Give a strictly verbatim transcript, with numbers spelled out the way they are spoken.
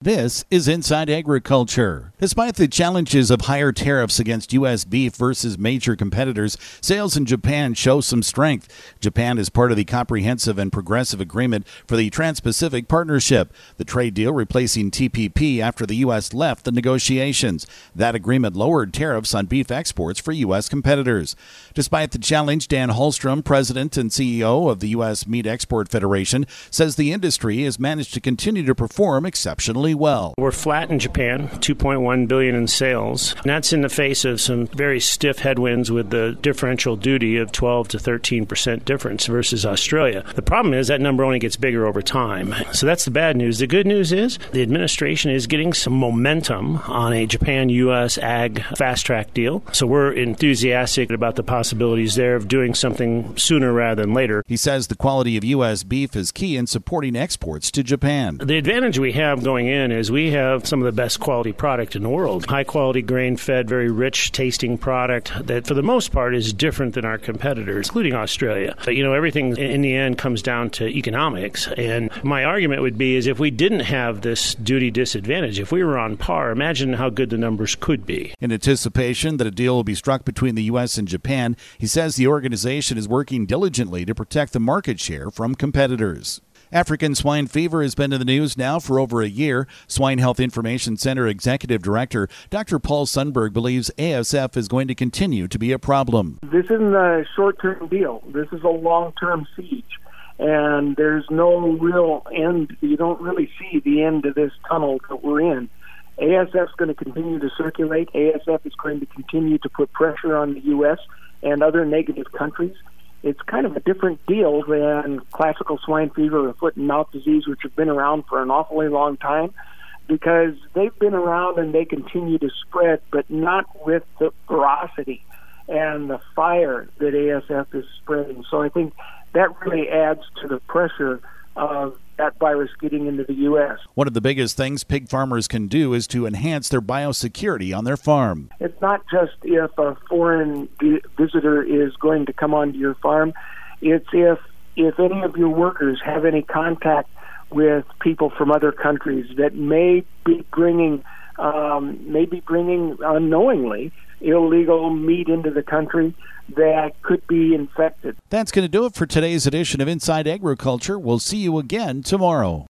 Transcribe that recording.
This is Inside Agriculture. Despite the challenges of higher tariffs against U S beef versus major competitors, sales in Japan show some strength. Japan is part of the Comprehensive and Progressive Agreement for the Trans-Pacific Partnership, the trade deal replacing T P P after the U S left the negotiations. That agreement lowered tariffs on beef exports for U S competitors. Despite the challenge, Dan Holstrom, president and C E O of the U S Meat Export Federation, says the industry has managed to continue to perform exceptionally well. We're flat in Japan, two point one billion dollars in sales. And that's in the face of some very stiff headwinds with the differential duty of twelve to thirteen percent difference versus Australia. The problem is that number only gets bigger over time. So that's the bad news. The good news is the administration is getting some momentum on a Japan-U S ag fast-track deal. So we're enthusiastic about the possibilities there of doing something sooner rather than later. He says the quality of U S beef is key in supporting exports to Japan. The advantage we have going in is we have some of the best quality product in the world. High-quality, grain-fed, very rich-tasting product that, for the most part, is different than our competitors, including Australia. But, you know, everything in the end comes down to economics. And my argument would be is if we didn't have this duty disadvantage, if we were on par, imagine how good the numbers could be. In anticipation that a deal will be struck between the U S and Japan, he says the organization is working diligently to protect the market share from competitors. African swine fever has been in the news now for over a year. Swine Health Information Center Executive Director Doctor Paul Sundberg believes A S F is going to continue to be a problem. This isn't a short-term deal. This is a long-term siege, and there's no real end. You don't really see the end of this tunnel that we're in. A S F is going to continue to circulate. A S F is going to continue to put pressure on the U S and other negative countries. It's kind of a different deal than classical swine fever or foot and mouth disease, which have been around for an awfully long time, because they've been around and they continue to spread, but not with the ferocity and the fire that A S F is spreading. So I think that really adds to the pressure of that virus getting into the U S. One of the biggest things pig farmers can do is to enhance their biosecurity on their farm. It's not just if a foreign visitor is going to come onto your farm. It's if if any of your workers have any contact with people from other countries that may be bringing, um, may be bringing unknowingly illegal meat into the country that could be infected. That's going to do it for today's edition of Inside Agriculture. We'll see you again tomorrow.